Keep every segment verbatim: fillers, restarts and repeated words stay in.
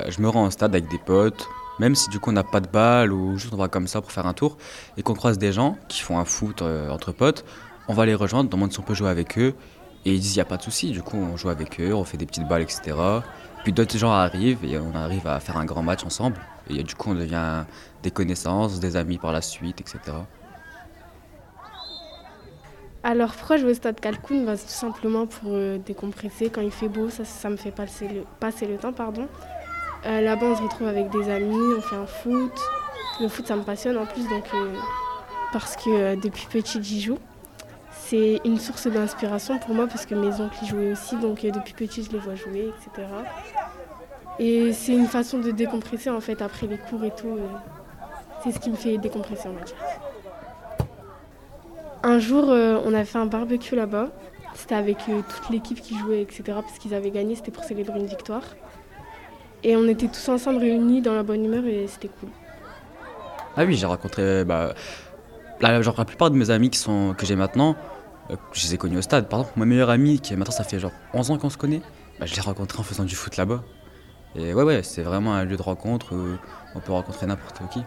je me rends au stade avec des potes, même si du coup on n'a pas de balle ou juste on va comme ça pour faire un tour et qu'on croise des gens qui font un foot euh, entre potes, on va les rejoindre, on demande si on peut jouer avec eux et ils disent il n'y a pas de souci. Du coup on joue avec eux, on fait des petites balles, et cetera. Puis d'autres gens arrivent et on arrive à faire un grand match ensemble et du coup on devient des connaissances, des amis par la suite, et cetera. Alors pourquoi je vais au stade Calcun? Bah, c'est tout simplement pour euh, décompresser quand il fait beau, ça, ça me fait passer le, passer le temps. Pardon. Euh, là-bas on se retrouve avec des amis, on fait un foot. Le foot ça me passionne en plus donc, euh, parce que euh, depuis petite j'y joue. C'est une source d'inspiration pour moi parce que mes oncles y jouaient aussi, donc euh, depuis petit je les vois jouer, et cetera. Et c'est une façon de décompresser en fait après les cours et tout. euh, C'est ce qui me fait décompresser on va dire. Un jour euh, on a fait un barbecue là-bas. C'était avec euh, toute l'équipe qui jouait, et cetera. Parce qu'ils avaient gagné, c'était pour célébrer une victoire. Et on était tous ensemble réunis dans la bonne humeur et c'était cool. Ah oui, j'ai rencontré bah, la, genre, la plupart de mes amis qui sont, que j'ai maintenant, euh, je les ai connus au stade. Par exemple, ma meilleure amie, qui maintenant ça fait genre onze ans qu'on se connaît, bah, je l'ai rencontrée en faisant du foot là-bas. Et ouais, ouais, c'est vraiment un lieu de rencontre où on peut rencontrer n'importe qui.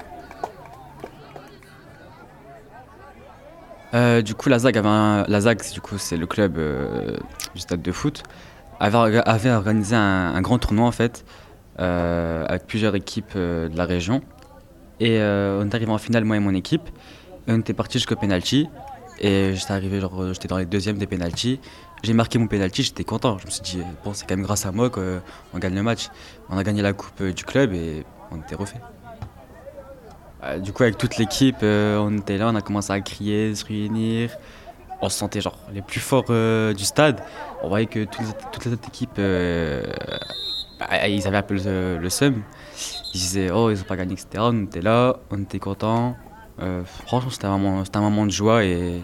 Euh, du coup, la ZAG avait un- la ZAG, c'est- du coup, c'est le club euh, du stade de foot, avait, orga- avait organisé un, un grand tournoi en fait, euh, avec plusieurs équipes euh, de la région. Et euh, on est arrivé en finale, moi et mon équipe. Et on était parti jusqu'au penalty. Et j'étais arrivé, genre, euh, j'étais dans les deuxièmes des penalty. J'ai marqué mon penalty, j'étais content. Je me suis dit, bon, c'est quand même grâce à moi qu'on gagne le match. On a gagné la coupe euh, du club et on était refait. Euh, du coup, avec toute l'équipe, euh, on était là, on a commencé à crier, se réunir. On se sentait genre les plus forts euh, du stade. On voyait que toutes les, toutes les autres équipes, euh, bah, ils avaient un peu le, le seum. Ils disaient, oh, ils ont pas gagné, et cetera. On était là, on était contents. Euh, franchement, c'était un moment, c'était un moment de joie et